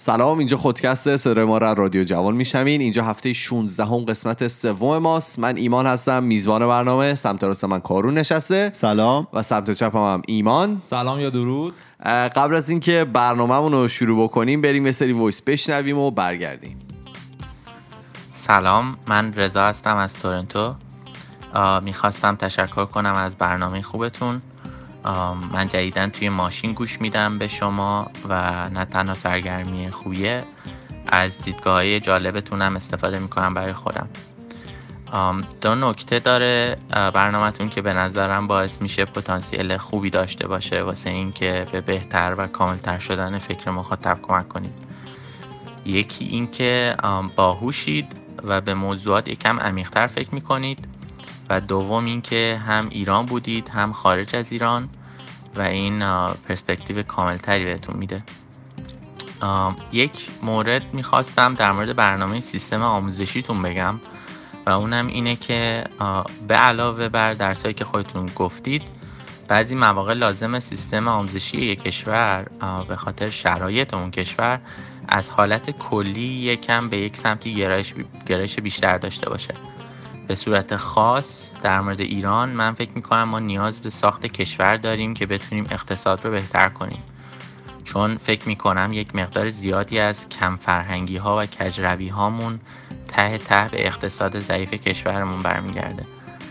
سلام، اینجا خودکست صدای ما را رادیو جوان میشنوین. اینجا هفته 16 قسمت سوم ماست. من ایمان هستم، میزبان برنامه. سمت راست من کارون نشسته. سلام. و سمت چپم هم ایمان. سلام یا درود. قبل از اینکه برنامه‌مون رو شروع بکنیم بریم یه سری وایس بشنویم و برگردیم. سلام، من رضا هستم از تورنتو. میخواستم تشکر کنم از برنامه خوبتون. من جدیداً توی ماشین گوش میدم به شما و نه تنها سرگرمی خوبیه، از دیدگاه‌های جالبتونم استفاده میکنم برای خودم. دو نکته داره برنامه‌تون که به نظرم باعث میشه پتانسیل خوبی داشته باشه واسه این که به بهتر و کاملتر شدن فکر مخاطب کمک کنید. یکی این که باهوشید و به موضوعات یکم عمیق‌تر فکر میکنید و دوم این که هم ایران بودید هم خارج از ایران و این پرسپکتیو کاملتری بهتون میده. یک مورد میخواستم در مورد برنامه سیستم آموزشیتون بگم و اونم اینه که به علاوه بر درسایی که خودتون گفتید، بعضی مواقع لازمه سیستم آموزشی یک کشور به خاطر شرایط اون کشور از حالت کلی یکم به یک سمتی گرایش بیشتر داشته باشه. به صورت خاص در مورد ایران من فکر میکنم ما نیاز به ساخت کشور داریم که بتونیم اقتصاد رو بهتر کنیم، چون فکر میکنم یک مقدار زیادی از کم فرهنگی ها و کجروی هامون ته به اقتصاد ضعیف کشورمون برمیگرده.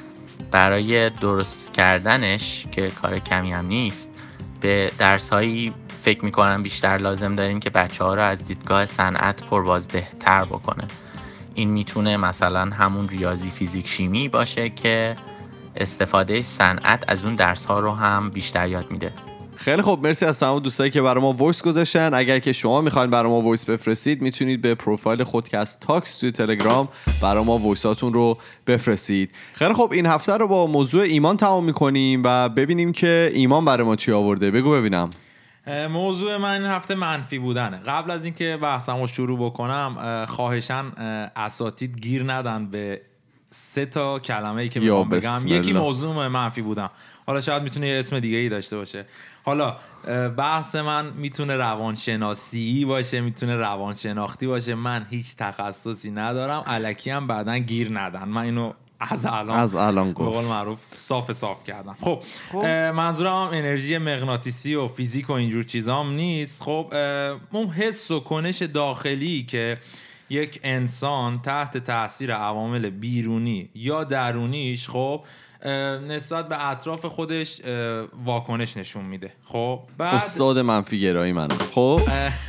برای درست کردنش که کار کمی هم نیست، به درس هایی فکر میکنم بیشتر لازم داریم که بچه ها رو از دیدگاه صنعت پربازده تر بکنه. این میتونه مثلا همون ریاضی، فیزیک، شیمی باشه که استفاده صنعت از اون درس ها رو هم بیشتر یاد میده. خیلی خوب، مرسی از تمام دوستایی که برای ما وایس گذاشتن. اگر که شما میخواین برای ما وایس بفرستید میتونید به پروفایل خودکست تاکس توی تلگرام برای ما وایساتون رو بفرستید. خیلی خوب، این هفته رو با موضوع ایمان تمام میکنیم و ببینیم که ایمان برای ما چی آورده. بگو ببینم. موضوع من این هفته منفی بودنه. قبل از اینکه بحثمو شروع بکنم خواهشاً اساتید گیر ندن به 3 تا کلمه‌ای که میخوام بگم. یکی موضوع منفی بودن، حالا شاید میتونه یه اسم دیگه ای داشته باشه. حالا بحث من میتونه روانشناسی باشه، میتونه روانشناختی باشه. من هیچ تخصصی ندارم، الکی هم بعدن گیر ندن. من اینو از الان به قول معروف صاف کردم. خب منظورم هم انرژی مغناطیسی و فیزیک و اینجور چیزام نیست. خب اون حس و کنش داخلی که یک انسان تحت تاثیر عوامل بیرونی یا درونیش خب نسبت به اطراف خودش واکنش نشون میده. خب بعد استاد منفی گرایی من. خب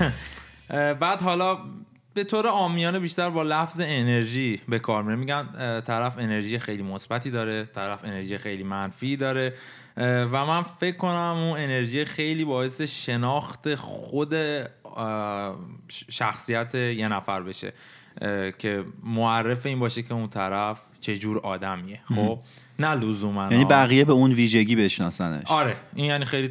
بعد حالا به طور عامیانه بیشتر با لفظ انرژی به کار میره. میگن طرف انرژی خیلی مثبتی داره، طرف انرژی خیلی منفی داره و من فکر کنم اون انرژی خیلی باعث شناخت خود شخصیت یه نفر بشه که معرف این باشه که اون طرف چه جور آدمیه. خب نه لزوما یعنی بقیه به اون ویژگی بشناسنش. آره این یعنی خیلی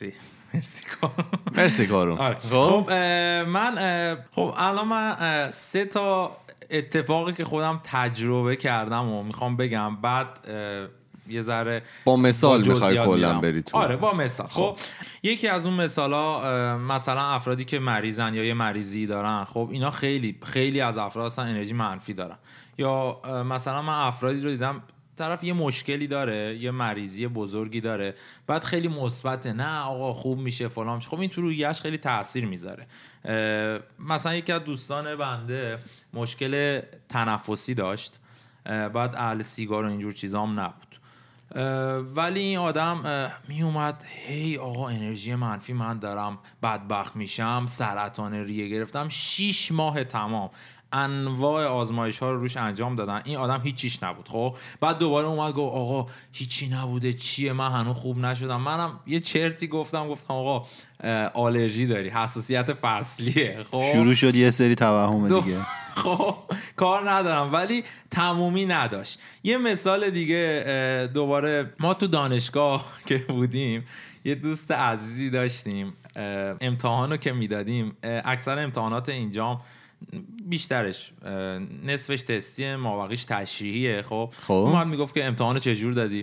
مرسی کارون. آره. خب الان من 3 تا اتفاقی که خودم تجربه کردم و میخوام بگم، بعد یه ذره با مثال میخوای کلا بری تو. آره با مثال. خب یکی از اون مثالا مثلا افرادی که مریضن یا یه مریضی دارن، خب اینا خیلی از افراد اصلا انرژی منفی دارن. یا مثلا من افرادی رو دیدم طرف یه مشکلی داره، یه مریضی بزرگی داره، بعد خیلی مثبته، نه آقا خوب میشه فلان میشه. خب این تو رویش خیلی تاثیر میذاره. مثلا یکی از دوستان بنده مشکل تنفسی داشت، بعد اهل سیگار و اینجور چیزا هم نبود، ولی این آدم می اومد هی آقا انرژی منفی من دارم، بدبخت میشم، سرطان ریه گرفتم. 6 ماه تمام انواع آزمایش ها رو روش انجام دادن، این آدم هیچیش نبود. خب بعد دوباره اومد گفت آقا هیچی نبوده، چیه من هنوز خوب نشدم. منم یه چرتی گفتم آقا آلرژی داری، حساسیت فصلیه. خب شروع شد یه سری توهم دیگه. خب کار ندارم، ولی تمومی نداشت. یه مثال دیگه، دوباره ما تو دانشگاه که بودیم یه دوست عزیزی داشتیم، امتحانو که میدادیم، اکثر امتحانات اینجام بیشترش نصفش تستیه، مابقیش تشریحیه. خب اومد میگفت که امتحانو چجور دادی؟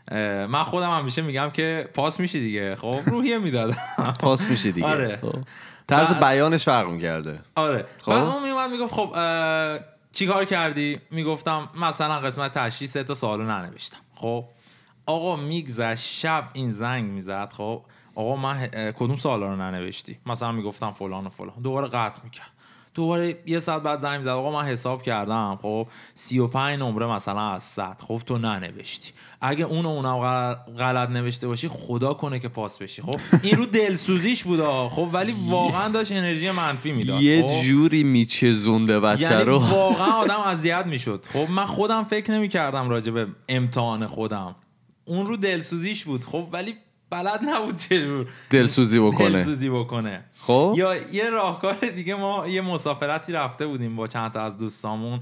من خودم همیشه میگم که پاس میشی دیگه. خب روحیه میدادم پاس میشی دیگه. آره. طرز بیانش فرق می‌کرده. آره. خب بعد اون میومد میگفت خب چی کار کردی؟ میگفتم مثلا قسمت تشریح 3 تا سوالو ننوشتم. خب آقا میگذشت شب این زنگ میزد. خب آقا من کدوم سوالا رو ننوشتی؟ مثلا میگفتم فلان و فلان. دوباره قطع میکرد. دوباره یه ساعت بعد زنگ میزد آقا من حساب کردم خب 35 نمره مثلا از 100 خب تو ننوشتی. اگه اونم غلط نوشته باشی خدا کنه که پاس بشی. خب این رو دلسوزیش بود خب ولی واقعا داشت انرژی منفی میداد. یه جوری میچزونده بچه یعنی رو. واقعا آدم اذیت میشد. خب من خودم فکر نمیکردم راجع به امتحان خودم. اون رو دلسوزیش بود. خب ولی بلد نبود چجور دلسوزی بکنه. خب یا یه راهکار دیگه، ما یه مسافرتی رفته بودیم با چند تا از دوستامون.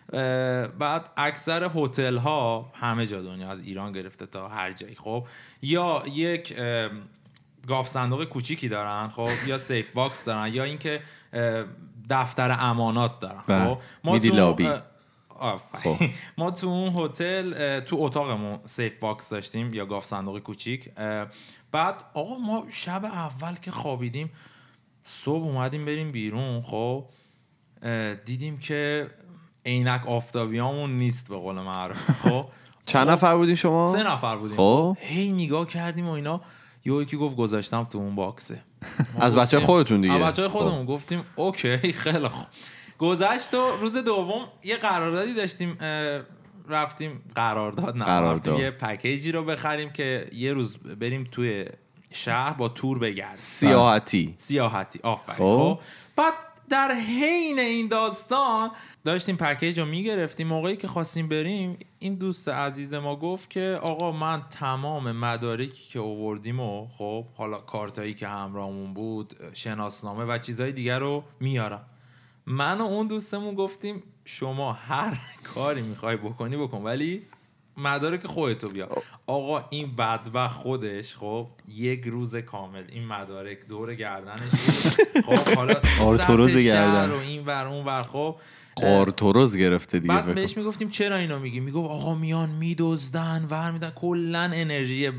بعد اکثر هتل ها همه جا دنیا، از ایران گرفته تا هر جایی، خب یا یک گاف صندوق کوچیکی دارن، خب یا سیف باکس دارن، یا اینکه دفتر امانات دارن. خب میدی لابی. خب. ما تو اون هتل تو اتاقمون سیف باکس داشتیم یا گاف صندوق کوچیک. بعد آقا ما شب اول که خوابیدیم صبح اومدیم بریم بیرون. خب دیدیم که عینک آفتابیامون نیست به قول معروف. خب چند نفر بودین شما؟ 3 نفر بودیم. خب هی نگاه کردیم و اینا، یکی گفت گذاشتم تو اون باکسه. از بچه خودتون دیگه؟ از بچه خودمون. گفتیم اوکی خیلی خوب. گذشت و روز دوم یه قراردادی داشتیم، رفتیم رفتیم یه پکیجی رو بخریم که یه روز بریم توی شهر با تور بگردیم، سیاحتی. آفرین. خب بعد در حین این داستان داشتیم پکیج رو میگرفتیم. موقعی که خواستیم بریم این دوست عزیز ما گفت که آقا من تمام مدارکی که آوردیم و خب حالا کارتایی که همراهمون بود، شناسنامه و چیزهای دیگر رو میارم. من و اون دوستمون گفتیم شما هر کاری میخوای بکنی بکن ولی مدارک خودتو بیار. آقا این بدبخت خودش خب یک روز کامل این مدارک دور گردنش بود. خب حالا آرتروز گردن و این ور اون ور. خب آرتروز گرفته دیگه. بعد بهش میگفتیم چرا اینو میگی؟ میگفت آقا میان میدزدن ور میدن، کلا انرژی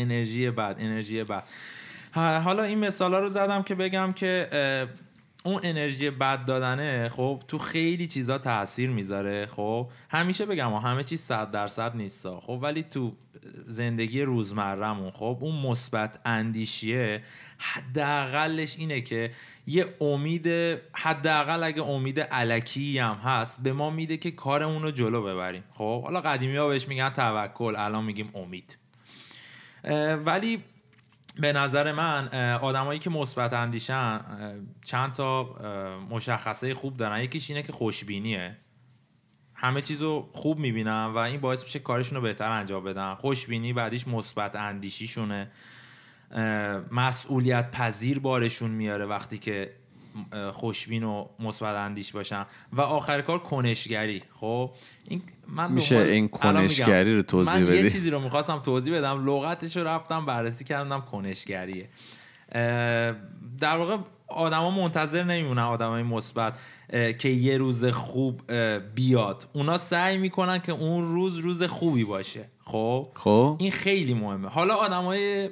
بد. حالا این مثالا رو زدم که بگم که اون انرژی بد دادنه خب تو خیلی چیزا تاثیر میذاره. خب همیشه بگم همه چیز 100% نیستا. خب ولی تو زندگی روزمره‌مون خب اون مثبت اندیشیه حداقلش اینه که یه امید، حداقل اگه امید الکی هم هست، به ما میده که کارمون رو جلو ببریم. خب حالا قدیمی‌ها بهش میگن توکل، الان میگیم امید. ولی به نظر من آدمایی که مثبت اندیشن چند تا مشخصه خوب دارن. یکیش اینه که خوشبینیه، همه چیزو خوب میبینن و این باعث میشه کارشون رو بهتر انجام بدن. خوشبینی، بعدیش مثبت اندیشیشونه، مسئولیت پذیر بارشون میاره وقتی که خوشبین و مثبت اندیش باشن، و آخر کار کنشگری. خب این من میشه این کنشگری رو توضیح بدی؟ من یه چیزی رو میخواستم توضیح بدم، لغتش رو رفتم بررسی کردم، کنشگریه. در واقع آدما منتظر نمیمونن آدمای مثبت که یه روز خوب بیاد، اونا سعی میکنن که اون روز خوبی باشه. خب این خیلی مهمه. حالا آدمای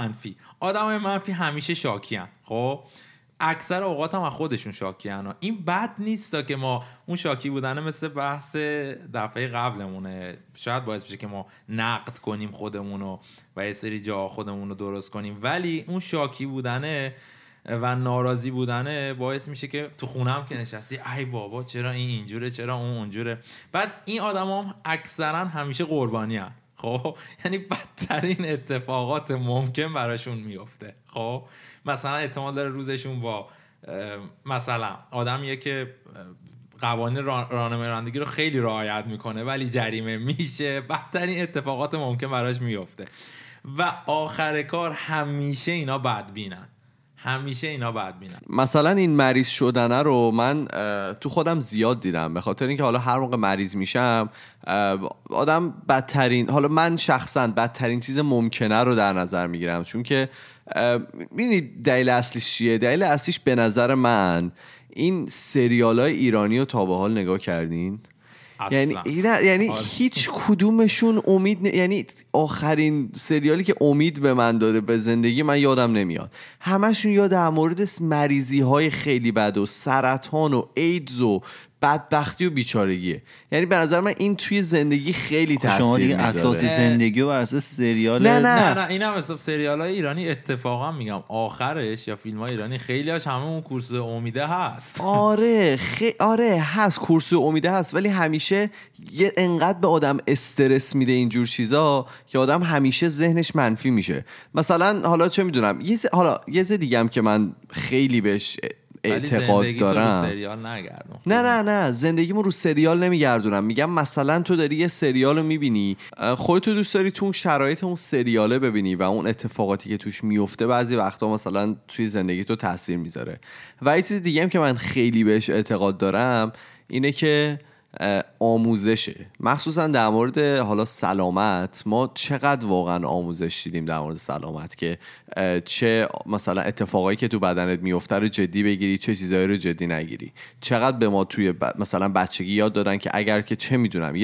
منفی همیشه شاکیان. خب اکثر اوقات هم از خودشون شاکیان. این بد نیستا که ما اون شاکی بودنه مثل بحث دفعه قبلمونه، شاید باعث بشه که ما نقد کنیم خودمونو و یه سری جا خودمونو درست کنیم، ولی اون شاکی بودنه و ناراضی بودنه باعث میشه که تو خونه هم که نشستی ای بابا چرا این اینجوره، چرا اون اونجوره. بعد این آدما هم اکثرا همیشه قربانی هن. خب یعنی بدترین اتفاقات ممکن براشون میفته. خب مثلا احتمال داره روزشون با مثلا آدمیه که قوانین راهنمایی رانندگی رو خیلی رعایت میکنه ولی جریمه میشه، بدترین اتفاقات ممکن براش میفته. و آخر کار همیشه اینا بدبینن. مثلا این مریض شدنه رو من تو خودم زیاد دیدم، به خاطر اینکه حالا هر موقع مریض میشم آدم بدترین، حالا من شخصا بدترین چیز ممکنه رو در نظر میگیرم، چون که میدونی دلیل اصلیش چیه؟ دلیل اصلیش به نظر من این سریالای ایرانی رو تا به حال نگاه کردین؟ یعنی هیچ کدومشون امید یعنی آخرین سریالی که امید به من داده به زندگی من یادم نمیاد. همشون یا در مورد مریضی های خیلی بد و سرطان و ایدز و بدبختی و بیچارگیه. یعنی به نظر من این توی زندگی خیلی تاثیر شما دیگه میذاره. اساس زندگی و بر اساس سریال نه این هم حساب سریال‌های ایرانی اتفاقا میگم آخرش یا فیلم‌های ایرانی خیلی‌هاش همه اون کورس امیده هست. آره هست، کورس امیده هست، ولی همیشه یه انقدر به آدم استرس میده اینجور چیزا که آدم همیشه ذهنش منفی میشه. مثلا حالا چه میدونم یه دیگه هم که من خیلی بهش اعتقاد دارم. نه زندگیمو رو سریال نمیگردونم. میگم مثلا تو داری یه سریال رو میبینی، خودتو دوست داری تو اون شرایط اون سریاله ببینی و اون اتفاقاتی که توش میفته بعضی وقتا مثلا توی زندگی تو تاثیر میذاره. و یه چیز دیگه هم که من خیلی بهش اعتقاد دارم اینه که آموزشه، مخصوصا در مورد حالا سلامت. ما چقدر واقعا آموزش دیدیم در مورد سلامت که چه مثلا اتفاقایی که تو بدنت میفته رو جدی بگیری، چه چیزایی رو جدی نگیری. چقدر به ما توی مثلا بچگی یاد دادن که اگر که چه میدونم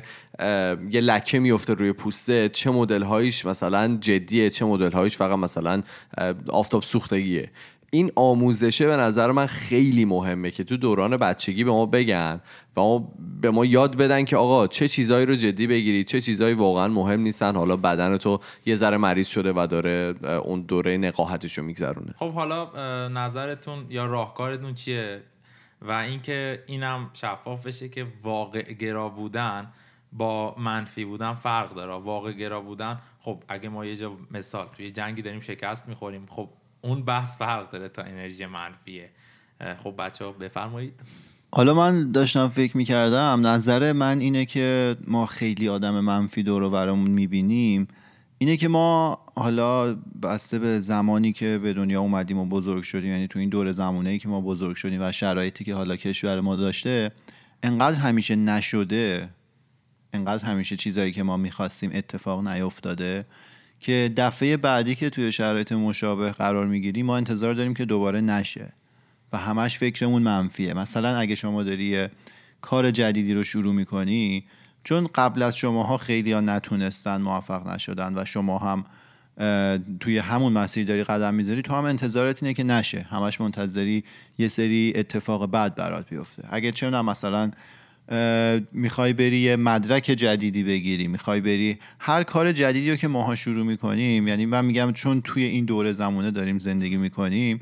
یه لکه میفته روی پوسته، چه مدل هایش مثلا جدیه، چه مدل هایش فقط مثلا آفتاب سوختگیه. این آموزشه به نظر من خیلی مهمه که تو دوران بچگی به ما بگن و به ما یاد بدن که آقا چه چیزایی رو جدی بگیری، چه چیزایی واقعا مهم نیستن. حالا بدن تو یه ذره مریض شده و داره اون دوره نقاهتش رو میگذرونه. خب حالا نظرتون یا راهکارتون چیه؟ و اینکه اینم شفاف بشه که واقع گرا بودن با منفی بودن فرق داره. واقع گرا بودن خب اگه ما یه جا مثال توی جنگی داریم شکست میخوریم، خب اون بحث فرق داره تا انرژی منفیه. خب بچه‌ها بفرمایید. حالا من داشتم فکر میکردم، نظر من اینه که ما خیلی آدم منفی دور و برامون میبینیم. اینه که ما حالا بسته به زمانی که به دنیا اومدیم و بزرگ شدیم، یعنی تو این دور زمانه‌ای که ما بزرگ شدیم و شرایطی که حالا کشور ما داشته، انقدر همیشه نشده، انقدر همیشه چیزایی که ما میخواستیم اتفاق نیفتاده که دفعه بعدی که توی شرایط مشابه قرار میگیریم ما انتظار داریم که دوباره نشه و همش فکرمون منفیه. مثلا اگه شما داری یه کار جدیدی رو شروع میکنی، چون قبل از شماها خیلی ها نتونستن، موفق نشدن و شما هم توی همون مسیر داری قدم میذاری، تو هم انتظارت اینه که نشه، همش منتظری یه سری اتفاق بد برات بیفته. اگه چه مثلا میخوای بری یه مدرک جدیدی بگیری، میخوای بری هر کار جدیدی رو که ماها شروع میکنیم، یعنی من میگم چون توی این دوره زمانه داریم زندگی میکنیم،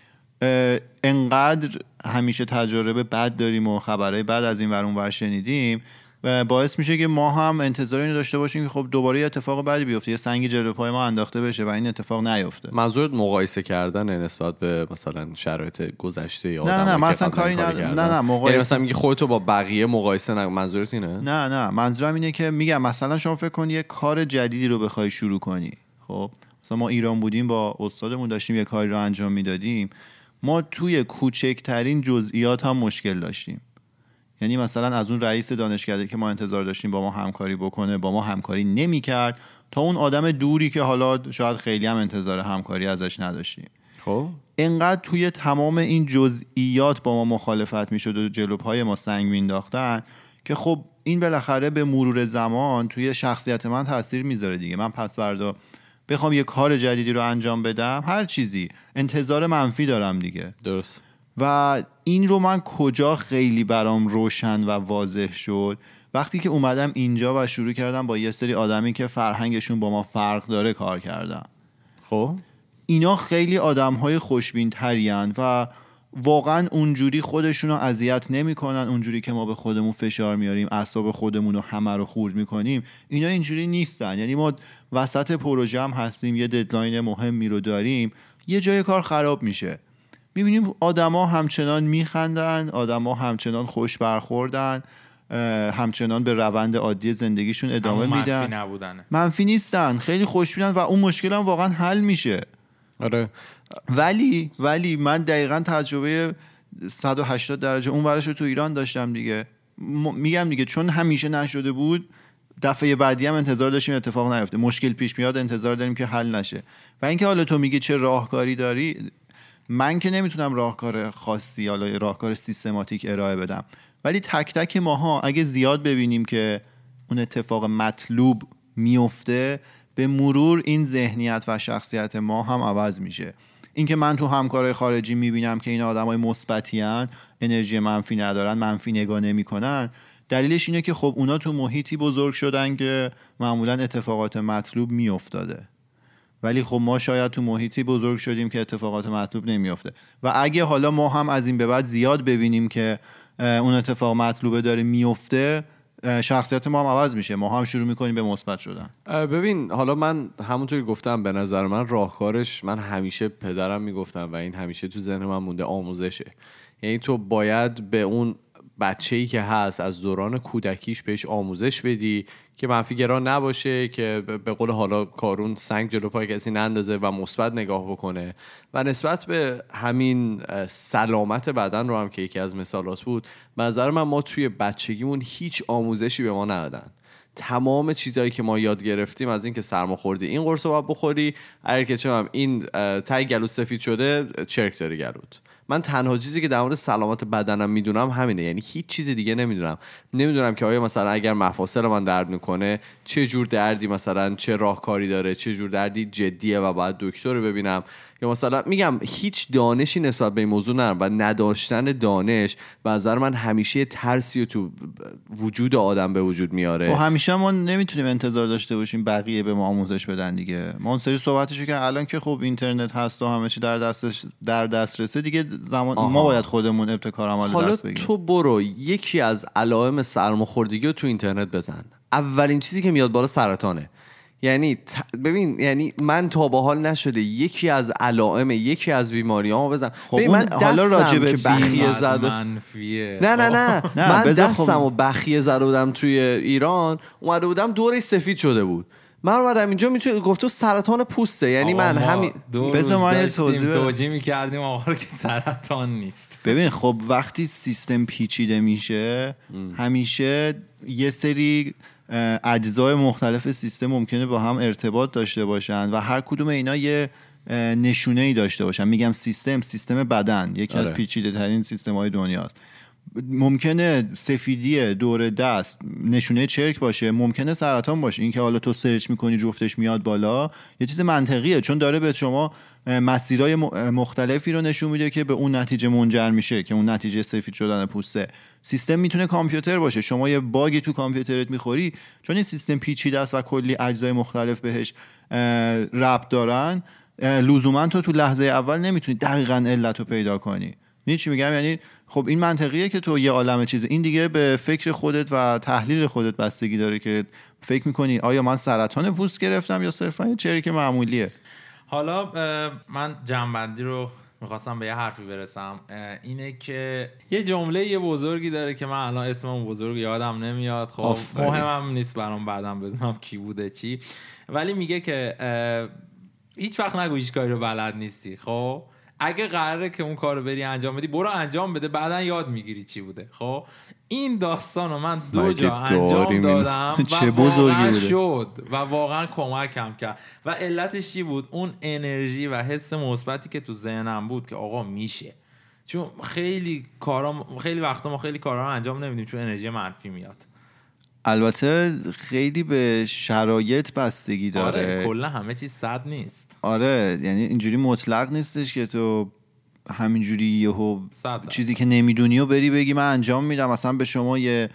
انقدر همیشه تجربه بد داریم و خبرهای بد از این ور اون ور شنیدیم و باعث میشه که ما هم انتظار اینو داشته باشیم که خب دوباره یه اتفاق بدی بیفته، یه سنگی جلوی پای ما انداخته بشه و این اتفاق نیفته. منظورت مقایسه کردن نسبت به مثلا شرایط گذشته یا نه من اصلا کاری نه مقایسه مثلا میگی خودتو با بقیه مقایسه منظورت اینه؟ نه منظورم اینه که میگم مثلا شما فکر کن یه کار جدیدی رو بخوای شروع کنی. خب مثلا ما ایران بودیم، با استادمون داشتیم یه کاری رو انجام میدادیم، ما توی کوچکترین جزئیات هم مشکل داشتیم. یعنی مثلا از اون رئیس دانشکده که ما انتظار داشتیم با ما همکاری بکنه، با ما همکاری نمی‌کرد، تا اون آدم دوری که حالا شاید خیلی هم انتظار همکاری ازش نداشتیم. خب انقدر توی تمام این جزئیات با ما مخالفت میشد و جلو پای ما سنگ مینداختن که خب این بالاخره به مرور زمان توی شخصیت من تاثیر میذاره دیگه. من پس فردا بخوام یه کار جدیدی رو انجام بدم، هر چیزی انتظار منفی دارم دیگه. درست. و این رو من کجا خیلی برام روشن و واضح شد وقتی که اومدم اینجا و شروع کردم با یه سری آدمی که فرهنگشون با ما فرق داره کار کردم. خب اینا خیلی آدم‌های خوشبین ترین و واقعا اونجوری خودشون رو اذیت نمی‌کنن، اونجوری که ما به خودمون فشار میاریم، اعصاب خودمون رو همه رو خورد می‌کنیم. اینا اینجوری نیستن. یعنی ما وسط پروژه هم هستیم، یه ددلاین مهمی رو داریم، یه جای کار خراب میشه، می‌بینیم آدما همچنان میخندن، آدما همچنان خوش برخوردن، همچنان به روند عادی زندگیشون ادامه میدن، منفی نیستن، خیلی خوشبینن و اون مشکل هم واقعا حل میشه. آره. ولی من دقیقاً تجربه 180 درجه اون ورش رو تو ایران داشتم دیگه. میگم دیگه چون همیشه نشده بود، دفعه بعدی هم انتظار داشتیم اتفاق نیفته، مشکل پیش میاد انتظار داریم که حل نشه. و اینکه حالا تو میگی چه راهکاری داری، من که نمیتونم راهکار خاصی یا راهکار سیستماتیک ارائه بدم، ولی تک تک ماها اگه زیاد ببینیم که اون اتفاق مطلوب میفته، به مرور این ذهنیت و شخصیت ما هم عوض میشه. اینکه من تو همکارای خارجی میبینم که این آدمای مثبتی ان، انرژی منفی ندارن، منفی نگاه نمیکنن، دلیلش اینه که خب اونا تو محیطی بزرگ شدن که معمولا اتفاقات مطلوب میافتاده، ولی خب ما شاید تو محیطی بزرگ شدیم که اتفاقات مطلوب نمیافته. و اگه حالا ما هم از این به بعد زیاد ببینیم که اون اتفاق مطلوبه داره میفته، شخصیت ما هم عوض میشه، ما هم شروع میکنیم به مثبت شدن. ببین حالا من همونطوری گفتم، به نظر من راهکارش، من همیشه پدرم میگفتم و این همیشه تو ذهن من مونده، آموزشه. یعنی تو باید به اون بچه‌ای که هست از دوران کودکیش بهش آموزش بدی که منفی‌گرا نباشه، که به قول حالا کارون سنگ جلو پای کسی نندازه و مثبت نگاه بکنه. و نسبت به همین سلامت بدن رو هم که یکی از مثالات بود، به نظر من ما توی بچگیمون هیچ آموزشی به ما ندادن. تمام چیزایی که ما یاد گرفتیم از این که سرماخوردی این قرصو باید بخوری، اگر که چم این تای گلوت سفید شده چرک داری گلوت. من تنها چیزی که در مورد سلامت بدنم میدونم همینه، یعنی هیچ چیز دیگه نمیدونم که آیا مثلا اگر مفاصل من درد میکنه چه جور دردی، مثلا چه راهکاری داره، چه جور دردی جدیه و باید دکتر رو ببینم، یا مثلا میگم هیچ دانشی نسبت به این موضوع ندارم. و نداشتن دانش به نظر من همیشه ترسی رو تو وجود آدم به وجود میاره. خب همیشه ما نمیتونیم انتظار داشته باشیم بقیه به ما آموزش بدن دیگه. ما اون سری صحبتشو که الان که خب اینترنت هست و همه چی در دسترسه دیگه، زمان ما باید خودمون ابتکار عمل دست بگیریم. حالا تو برو یکی از علائم سرماخوردگی رو تو اینترنت بزن، اولین چیزی که میاد بالا سرطانه. یعنی ببین، یعنی من تا به حال نشده یکی از علائم یکی از بیماریامو بزن. خب من حالا راجع به بخیه زده منفیه. نه من دستمو بخیه زده بودم توی ایران، اومده بودم دورش سفید شده بود. من اومدم اینجا میتونه گفت سرطان پوسته. یعنی من همین بذار ما یه توجیه می‌کردیم آقا که سرطان نیست. ببین خب وقتی سیستم پیچیده میشه، همیشه یه سری اجزای مختلف سیستم ممکنه با هم ارتباط داشته باشن و هر کدوم اینا یه نشونه‌ای داشته باشن. میگم سیستم بدن یکی از پیچیده ترین سیستم‌های دنیاست. ممکنه سفیدی دور دست نشونه چرک باشه، ممکنه سرطان باشه. این که حالا تو سرچ میکنی جفتش میاد بالا یه چیز منطقیه، چون داره به شما مسیرهای مختلفی رو نشون میده که به اون نتیجه منجر میشه که اون نتیجه سفید شدن پوسته. سیستم میتونه کامپیوتر باشه، شما یه باگی تو کامپیوترت میخوری، چون این سیستم پیچیده است و کلی اجزای مختلف بهش ربط دارن، لزوما تو لحظه اول نمیتونی دقیقاً علت رو پیدا کنی. می‌دونی چی میگم؟ یعنی خب این منطقیه که تو یه عالمه چیزه، این دیگه به فکر خودت و تحلیل خودت بستگی داره که فکر میکنی آیا من سرطان پوست گرفتم یا صرفا یه چریک معمولیه. حالا من جنبندی رو میخواستم به یه حرفی برسم، اینه که یه جمله یه بزرگی داره که من الان اسم اون بزرگ یادم نمیاد، خب مهمم نیست برام بعدم بدونم کی بوده چی، ولی میگه که هیچ وقت نگو هیچ کاری رو بلد نیستی. خب اگه قراره که اون کارو بری انجام بدی، برو انجام بده، بعدن یاد میگیری چی بوده. خب این داستانو من 2 جا انجام دادم و واقعا شد و واقعا کمکم کرد. و علتش چی بود؟ اون انرژی و حس مثبتی که تو ذهنم بود که آقا میشه. چون خیلی وقتا ما خیلی کارا رو انجام نمیدیم چون انرژی منفی میاد. البته خیلی به شرایط بستگی داره. آره کلا همه چیز 100 نیست. آره یعنی اینجوری مطلق نیستش که تو همینجوری یهو چیزی که نمیدونی و بری بگی من انجام میدم. مثلا به شما یه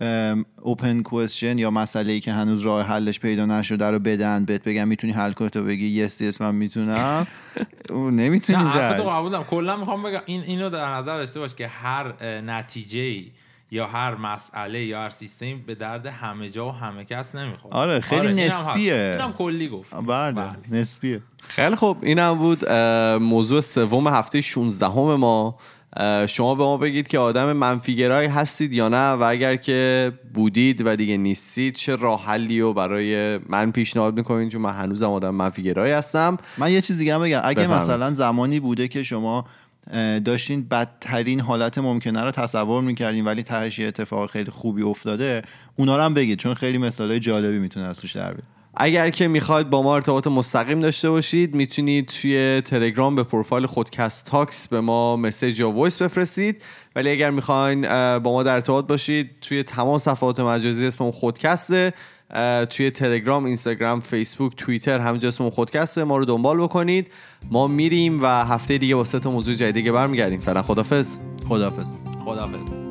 اوپن کوئسچن یا مسئله‌ای که هنوز راه حلش پیدا نشده رو بدن، بهت بگم میتونی حل کنی، تو بگی یس من میتونم، نمیتونی. نه حرفتو قبول دارم. کلا میخوام بگم اینو در نظر داشته باش که هر نتیجه‌ای یا هر مسئله یا هر سیستمی به درد همه جا و همه کس نمیخوره. آره خیلی نسبیه. اینم کلی گفت. بله نسبیه. خیلی خوب، اینم بود موضوع سوم هفته 16 ما. شما به ما بگید که آدم منفی‌گرایی هستید یا نه، و اگر که بودید و دیگه نیستید چه راه حلی رو برای من پیشنهاد میکنید، چون من هنوزم آدم منفی‌گرایی هستم. من یه چیز دیگه هم بگم، اگه مثلا زمانی بوده که شما داشتین بدترین حالت ممکنه رو تصور میکردین ولی تهش اتفاق خیلی خوبی افتاده، اونا رو هم بگید، چون خیلی مثالای جالبی میتونه از توش در بیاد. اگر که میخواید با ما ارتباط مستقیم داشته باشید میتونید توی تلگرام به پروفایل خودکست تاکس به ما مسیج یا وایس بفرستید، ولی اگر میخواین با ما در ارتباط باشید توی تمام صفحات مجازی اسممون خودکسته، توی تلگرام، اینستاگرام، فیسبوک، توییتر همینجا اسممون خودکسته. ما رو دنبال بکنید. ما میریم و هفته دیگه واسه موضوع جدید دیگه برمیگردیم. فعلا خدافظ. خدافظ. خداحافظ.